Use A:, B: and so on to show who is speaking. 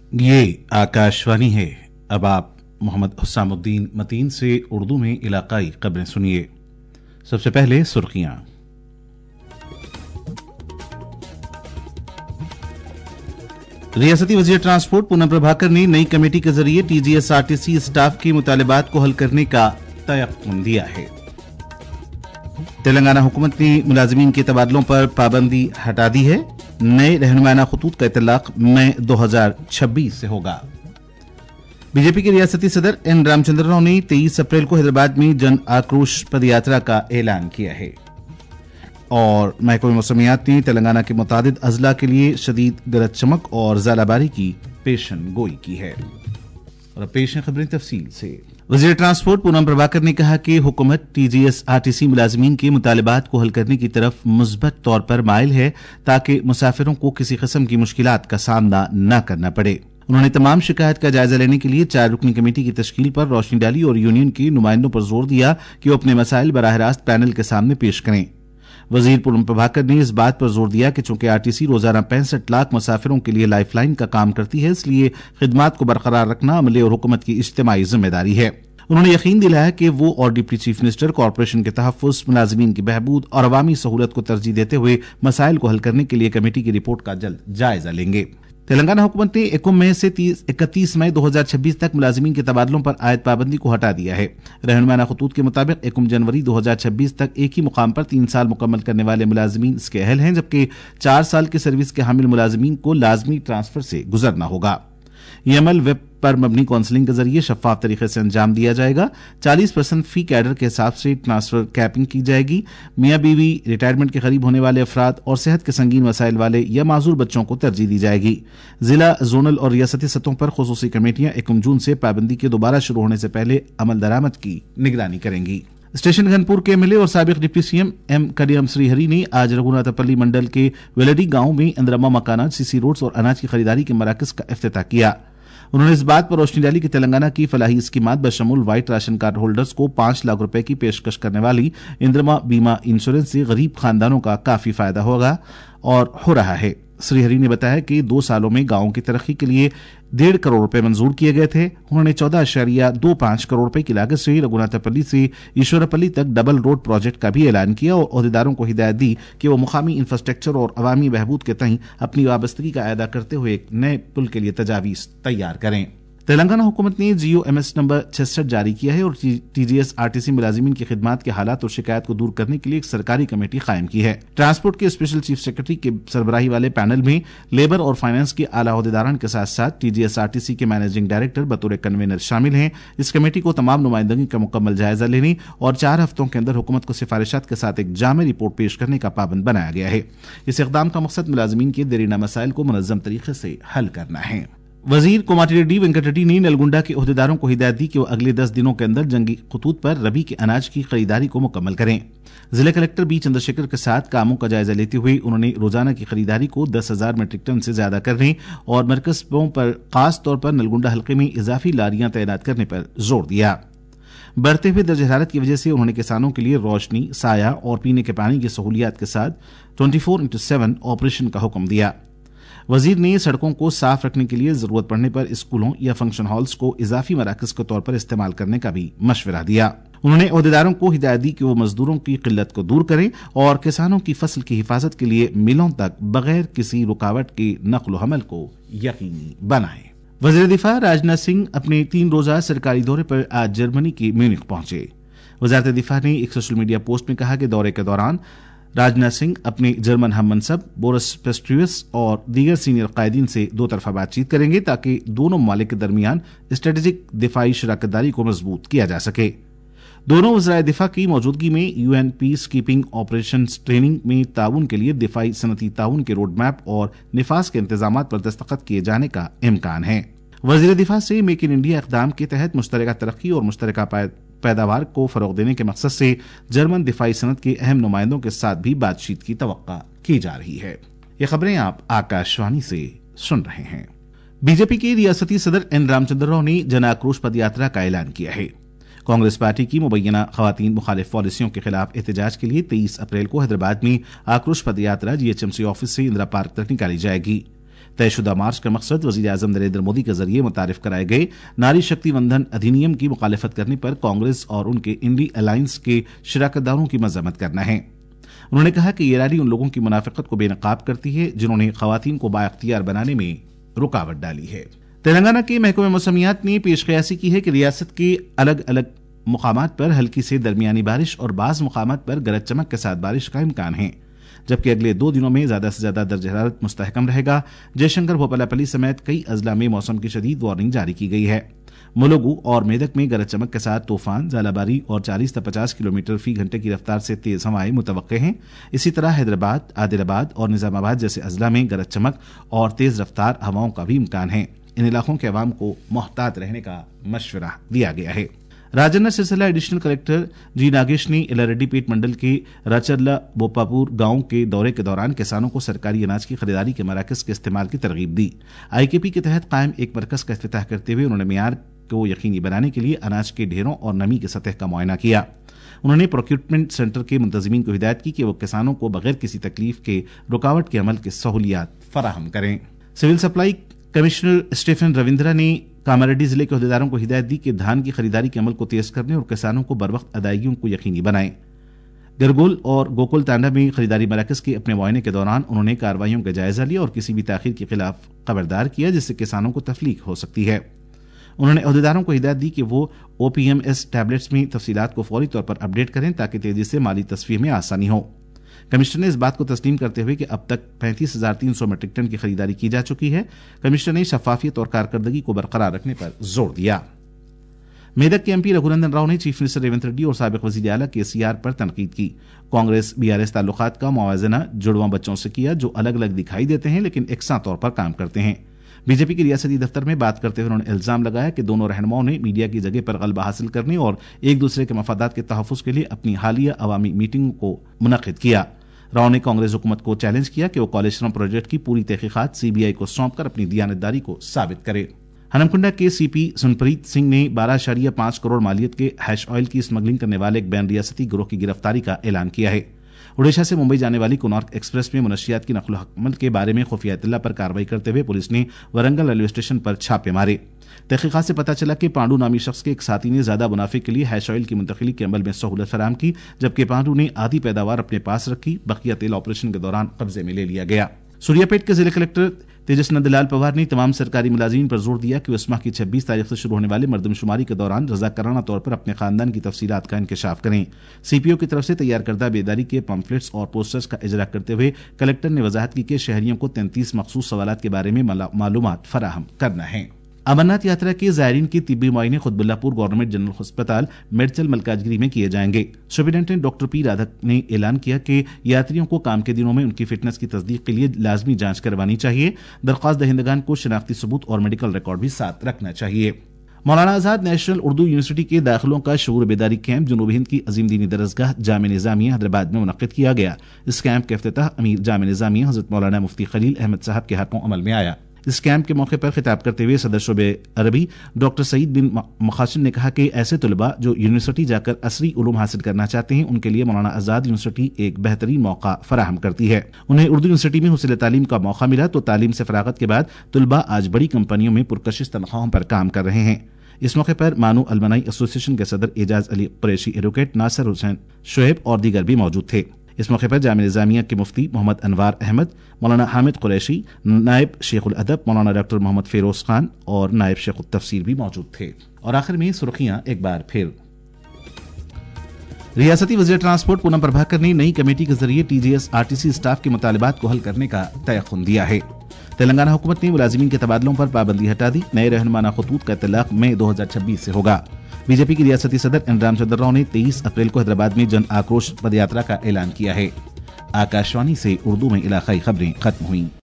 A: یہ آکاشوانی ہے۔ اب آپ محمد حسام الدین متین سے اردو میں علاقائی خبریں سنیے۔ سب سے پہلے سرخیاں۔ ریاستی وزیر ٹرانسپورٹ پونم پربھاکر نے نئی کمیٹی کے ذریعے T G S R T C staff کے مطالبات کو حل کرنے کا تیقن دیا ہے۔ تلنگانہ حکومت نے ملازمین کے تبادلوں پر پابندی ہٹا دی ہے۔ نئے رہنمانہ خطوط کا اطلاق مئی 2026 سے ہوگا۔ بی جے پی کے ریاستی صدر این رام چندر راؤ نے 23 اپریل کو حیدرآباد میں جن آکروش پد یاترا کا اعلان کیا ہے۔ اور محکمہ موسمیات نے تلنگانہ کے متعدد اضلاع کے لیے شدید گرج چمک اور ژالہ باری کی پیشن گوئی کی ہے۔ اور پیش ہیں خبریں تفصیل سے۔ وزیر ٹرانسپورٹ پونم پربھاکر نے کہا کہ حکومت T G S R T C ملازمین کے مطالبات کو حل کرنے کی طرف مثبت طور پر مائل ہے تاکہ مسافروں کو کسی قسم کی مشکلات کا سامنا نہ کرنا پڑے۔ انہوں نے تمام شکایت کا جائزہ لینے کے لیے 4 رکنی کمیٹی کی تشکیل پر روشنی ڈالی اور یونین کے نمائندوں پر زور دیا کہ وہ اپنے مسائل براہ راست پینل کے سامنے پیش کریں۔ وزیر پونم پربھاکر نے اس بات پر زور دیا کہ چونکہ آر ٹی سی روزانہ 65 لاکھ مسافروں کے لیے لائف لائن کا کام کرتی ہے، اس لیے خدمات کو برقرار رکھنا عملے اور حکومت کی اجتماعی ذمہ داری ہے۔ انہوں نے یقین دلایا کہ وہ اور ڈپٹی چیف منسٹر کارپوریشن کے تحفظ، ملازمین کی بہبود اور عوامی سہولت کو ترجیح دیتے ہوئے مسائل کو حل کرنے کے لیے کمیٹی کی رپورٹ کا جلد جائزہ لیں گے۔ تلنگانہ حکومت نے 1 مئی سے 31 مئی 2026 تک ملازمین کے تبادلوں پر عائد پابندی کو ہٹا دیا ہے۔ رہنمانہ خطوط کے مطابق 1 جنوری 2026 تک ایک ہی مقام پر 3 سال مکمل کرنے والے ملازمین اس کے اہل ہیں، جبکہ 4 سال کی سروس کے حامل ملازمین کو لازمی ٹرانسفر سے گزرنا ہوگا۔ یہ عمل ویب پر مبنی کونسلنگ کے ذریعے شفاف طریقے سے انجام دیا جائے گا۔ 40% فی کیڈر کے حساب سے ٹرانسفر کیپنگ کی جائے گی۔ میاں بیوی، ریٹائرمنٹ کے قریب ہونے والے افراد اور صحت کے سنگین مسائل والے یا معذور بچوں کو ترجیح دی جائے گی۔ ضلع، زونل اور ریاستی سطحوں پر خصوصی کمیٹیاں 1 جون سے پابندی کے دوبارہ شروع ہونے سے پہلے عمل درآمد کی نگرانی کریں گی۔ اسٹیشن گھنپور کے ایم ایل اے اور سابق deputy C M M Kadiyam Srihari نے آج رگھوناتھ پلی منڈل کے ویلڈی گاؤں میں اندرما مکانات، سی سی روڈز اور اناج کی خریداری کے مراکز کا افتتاح کیا۔ انہوں نے اس بات پر روشنی ڈالی کہ تلنگانہ کی فلاحی اسکیمات بشمول وائٹ راشن کارڈ ہولڈرز کو 5 لاکھ روپے کی پیشکش کرنے والی اندرما بیمہ انشورنس سے غریب خاندانوں کا کافی فائدہ ہوگا اور ہو رہا ہے۔ سری ہری نے بتایا کہ 2 سالوں میں گاؤں کی ترقی کے لیے 1.5 کروڑ روپے منظور کیے گئے تھے۔ انہوں نے 14.25 کروڑ روپے کی لاگت سے رگھوناتھ پلی سے ایشور پلی تک ڈبل روڈ پروجیکٹ کا بھی اعلان کیا اور عہدیداروں کو ہدایت دی کہ وہ مقامی انفراسٹرکچر اور عوامی بہبود کے تئیں اپنی وابستگی کا اعادہ کرتے ہوئے ایک نئے پل کے لیے تجاویز تیار کریں۔ تلنگانہ حکومت نے جیو ایم ایس نمبر 66 جاری کیا ہے اور T G S R T C ملازمین کی خدمات کے حالات اور شکایات کو دور کرنے کے لیے ایک سرکاری کمیٹی قائم کی ہے۔ ٹرانسپورٹ کے اسپیشل چیف سیکرٹری کے سربراہی والے پینل میں لیبر اور فائنانس کے اعلیٰ عہدیداران کے ساتھ ساتھ T G S R T C کے مینیجنگ ڈائریکٹر بطور کنوینر شامل ہیں۔ اس کمیٹی کو تمام نمائندگی کا مکمل جائزہ لینے اور 4 ہفتوں کے اندر حکومت کو سفارشات کے ساتھ ایک جامع رپورٹ پیش کرنے کا پابند بنایا گیا ہے۔ اس اقدام کا مقصد ملازمین کے دیرینہ مسائل کو منظم طریقے سے حل کرنا ہے۔ وزیر کوماٹی ریڈی وینکٹ ریڈی نے نلگنڈا کے عہدیداروں کو ہدایت دی کہ وہ اگلے 10 دنوں کے اندر جنگی خطوط پر ربی کے اناج کی خریداری کو مکمل کریں۔ ضلع کلکٹر بی چندرشیکھر کے ساتھ کاموں کا جائزہ لیتے ہوئے انہوں نے روزانہ کی خریداری کو 10,000 میٹرک ٹن سے زیادہ کرنے اور مرکزوں پر خاص طور پر نلگنڈا حلقے میں اضافی لاریاں تعینات کرنے پر زور دیا۔ بڑھتے ہوئے درجہ حرارت کی وجہ سے انہوں نے کسانوں کے لیے روشنی، سایہ اور پینے کے پانی کی سہولیات کے ساتھ 24/7 آپریشن کا حکم دیا۔ وزیر نے سڑکوں کو صاف رکھنے کے لیے ضرورت پڑنے پر اسکولوں یا فنکشن ہالز کو اضافی مراکز کے طور پر استعمال کرنے کا بھی مشورہ دیا۔ انہوں نے عہدیداروں کو ہدایت دی کہ وہ مزدوروں کی قلت کو دور کریں اور کسانوں کی فصل کی حفاظت کے لیے ملوں تک بغیر کسی رکاوٹ کے نقل و حمل کو یقینی بنائیں۔ وزیر دفاع راجناتھ سنگھ اپنے 3 روزہ سرکاری دورے پر آج جرمنی کے میونخ پہنچے۔ وزارت دفاع نے ایک سوشل میڈیا پوسٹ میں کہا کہ دورے کے دوران راجناتھ سنگھ اپنے جرمن ہم منصب بورس پیسٹریوس اور دیگر سینئر قائدین سے 2 طرفہ بات چیت کریں گے تاکہ دونوں ممالک کے درمیان اسٹریٹجک دفاعی شراکت داری کو مضبوط کیا جا سکے۔ دونوں وزرائے دفاع کی موجودگی میں U N peacekeeping operations training میں تعاون کے لیے دفاعی صنعتی تعاون کے روڈ میپ اور نفاذ کے انتظامات پر دستخط کیے جانے کا امکان ہے۔ وزیر دفاع سے میک ان انڈیا اقدام کے تحت مشترکہ ترقی اور مشترکہ پیداوار کو فروغ دینے کے مقصد سے جرمن دفاعی صنعت کے اہم نمائندوں کے ساتھ بھی بات چیت کی توقع کی جا رہی ہے۔ یہ خبریں آپ آکاشوانی سے سن رہے ہیں۔ بی جے پی کے ریاستی صدر این رام چندر راؤ نے جن آکروش پد یاترا کا اعلان کیا ہے۔ کانگریس پارٹی کی مبینہ خواتین مخالف پالیسیوں کے خلاف احتجاج کے لیے 23 اپریل کو حیدرآباد میں آکروش پد یاترا G H M C office سے اندرا پارک تک نکالی جائے گی۔ طے شدہ مارچ کا مقصد وزیر اعظم نریندر مودی کے ذریعے متعارف کرائے گئے ناری شکتی وندھن ادھینیم کی مخالفت کرنے پر کانگریس اور ان کے انڈی الائنس کے شراکت داروں کی مذمت کرنا ہے۔ انہوں نے کہا کہ یہ ریلی ان لوگوں کی منافقت کو بے نقاب کرتی ہے جنہوں نے خواتین کو بااختیار بنانے میں رکاوٹ ڈالی ہے۔ تلنگانہ کے محکمہ موسمیات نے پیش قیاسی کی ہے کہ ریاست کے الگ الگ مقامات پر ہلکی سے درمیانی بارش اور بعض مقامات پر گرج چمک کے ساتھ بارش کا امکان ہے، جبکہ اگلے 2 دنوں میں زیادہ سے زیادہ درجہ حرارت مستحکم رہے گا۔ جے شنکر بھوپالاپلی سمیت کئی اضلاع میں موسم کی شدید وارننگ جاری کی گئی ہے۔ ملوگو اور میدک میں گرج چمک کے ساتھ طوفان، ژالہ باری اور 40 سے 50 کلومیٹر فی گھنٹے کی رفتار سے تیز ہوائیں متوقع ہیں۔ اسی طرح حیدرآباد، عادل آباد اور نظام آباد جیسے اضلاع میں گرج چمک اور تیز رفتار ہواؤں کا بھی امکان ہے۔ ان علاقوں کے عوام کو محتاط رہنے کا مشورہ دیا گیا ہے۔ راجنہ سلسلہ ایڈیشنل کلکٹر جی ناگیش نے ایلاریڈی پیٹ منڈل کے راچرلا بوپاپور گاؤں کے دورے کے دوران کسانوں کو سرکاری اناج کی خریداری کے مراکز کے استعمال کی ترغیب دی۔ آئی کے پی کے تحت قائم ایک مرکز کا افتتاح کرتے ہوئے انہوں نے معیار کو یقینی بنانے کے لیے اناج کے ڈھیروں اور نمی کی سطح کا معائنہ کیا۔ انہوں نے پروکیورمنٹ سینٹر کے منتظمین کو ہدایت کی کہ وہ کسانوں کو بغیر کسی تکلیف کے رکاوٹ کے عمل کی سہولیات فراہم کریں۔ Civil supply commissioner Stephen Ravindra نے کاماریڈی ضلع کے عہدیداروں کو ہدایت دی کہ دھان کی خریداری کے عمل کو تیز کرنے اور کسانوں کو بروقت ادائیگیوں کو یقینی بنائیں۔ گرگول اور گوکل تانڈا میں خریداری مراکز کے اپنے معائنے کے دوران انہوں نے کارروائیوں کا جائزہ لیا اور کسی بھی تاخیر کے خلاف خبردار کیا جس سے کسانوں کو تفلیق ہو سکتی ہے۔ انہوں نے عہدیداروں کو ہدایت دی کہ وہ O P M S tablets میں تفصیلات کو فوری طور پر اپڈیٹ کریں تاکہ تیزی سے مالی تصفیہ میں آسانی ہو۔ کمشنر نے اس بات کو تسلیم کرتے ہوئے کہ اب تک 35,300 میٹرک ٹن کی خریداری کی جا چکی ہے۔ کمشنر نے شفافیت اور کارکردگی کو برقرار رکھنے پر زور دیا۔ میدک کے ایم پی رگھونندن راؤ نے چیف منسٹر ریونت ریڈی اور سابق وزیر اعلیٰ کے سی آر پر تنقید کی۔ کانگریس بی آر ایس تعلقات کا موازنہ جڑواں بچوں سے کیا جو الگ الگ دکھائی دیتے ہیں لیکن یکساں طور پر کام کرتے ہیں۔ بی جے پی کے ریاستی دفتر میں بات کرتے ہوئے انہوں نے الزام لگایا کہ دونوں رہنماؤں نے میڈیا کی جگہ پر غلبہ حاصل کرنے اور ایک دوسرے کے مفادات کے تحفظ کے لیے اپنی حالیہ عوامی میٹنگوں کو منعقد کیا۔ راؤ نے کانگریس حکومت کو چیلنج کیا کہ وہ کالیشرم پروجیکٹ کی پوری تحقیقات سی بی آئی کو سونپ کر اپنی دیانتداری کو ثابت کرے۔ ہنمکنڈا کے سی پی سنپریت سنگھ نے 12.5 کروڑ مالیت کے ہیش آئل کی اسمگلنگ کرنے والے ایک بین ریاستی گروہ کی گرفتاری کا اعلان کیا ہے۔ اڈیشہ سے ممبئی جانے والی کونارک ایکسپریس میں منشیات کی نقل و حمل کے بارے میں خفیہ اطلاع پر کارروائی کرتے ہوئے پولیس نے ورنگل ریلوے اسٹیشن پر چھاپے مارے۔ تحقیقات سے پتہ چلا کہ پانڈو نامی شخص کے ایک ساتھی نے زیادہ منافع کے لیے ہیش آئل کی منتقلی کے عمل میں سہولت فراہم کی، جبکہ پانڈو نے آدھی پیداوار اپنے پاس رکھی، بقیہ تیل آپریشن کے دوران قبضے میں لے لیا گیا۔ سوریا پیٹ کے ضلع کلکٹر تیجس نند لال پوار نے تمام سرکاری ملازمین پر زور دیا کہ وہ اس ماہ کی 26 تاریخ سے شروع ہونے والے مردم شماری کے دوران رضاکارانہ طور پر اپنے خاندان کی تفصیلات کا انکشاف کریں۔ سی پی او کی طرف سے تیار کردہ بیداری کے پمفلٹس اور پوسٹرز کا اجرا کرتے ہوئے کلکٹر نے وضاحت کی کہ شہریوں کو 33 مخصوص سوالات کے بارے میں معلومات فراہم کرنا ہے۔ امرناتھ یاترا کے زائرین کے طبی معائنے قطب اللہ پور گورنمنٹ جنرل ہسپتال میڈچل ملکاجگیری میں کیے جائیں گے۔ سپرنٹینڈنٹ ڈاکٹر پی رادھک نے اعلان کیا کہ یاتریوں کو کام کے دنوں میں ان کی فٹنس کی تصدیق کے لیے لازمی جانچ کروانی چاہیے۔ درخواست دہندگان کو شناختی ثبوت اور میڈیکل ریکارڈ بھی ساتھ رکھنا چاہیے۔ مولانا آزاد نیشنل اردو یونیورسٹی کے داخلوں کا شعور بیداری کیمپ جنوب ہند کی عظیم دینی درسگاہ جامع نظامیہ حیدرآباد میں منعقد کیا گیا۔ اس کیمپ کا افتتاح امیر جامع نظامیہ حضرت مولانا مفتی خلیل احمد صاحب کے ہاتھوں عمل میں آیا۔ اس کیمپ کے موقع پر خطاب کرتے ہوئے صدر شعبہ عربی ڈاکٹر سعید بن مخاشن نے کہا کہ ایسے طلباء جو یونیورسٹی جا کر عصری علوم حاصل کرنا چاہتے ہیں ان کے لیے مولانا آزاد یونیورسٹی ایک بہترین موقع فراہم کرتی ہے۔ انہیں اردو یونیورسٹی میں حصول تعلیم کا موقع ملا تو تعلیم سے فراغت کے بعد طلباء آج بڑی کمپنیوں میں پرکشش تنخواہوں پر کام کر رہے ہیں۔ اس موقع پر مانو المنائی ایسوسی ایشن کے صدر اعجاز علی قریشی، ایڈوکیٹ ناصر حسین شعیب اور دیگر بھی موجود تھے۔ اس موقع پر جامع نظامیہ کے مفتی محمد انوار احمد، مولانا حامد قریشی، نائب شیخ الادب مولانا ڈاکٹر محمد فیروز خان اور نائب شیخ التفسیر بھی موجود تھے۔ اور آخر میں سرخیاں ایک بار پھر۔ ریاستی وزیر ٹرانسپورٹ پونم پربھاکر نے نئی کمیٹی کے ذریعے T G S R T C staff کے مطالبات کو حل کرنے کا تیقن دیا ہے۔ تلنگانہ حکومت نے ملازمین کے تبادلوں پر پابندی ہٹا دی، نئے رہنمانہ خطوط کا اطلاق مئی 2026 سے ہوگا۔ بی جے پی کے ریاستی صدر این رام چندر راؤ نے 23 اپریل کو حیدرآباد میں جن آکروش پد یاترا کا اعلان کیا ہے۔ آکاشوانی سے اردو میں علاقائی خبریں ختم ہوئیں۔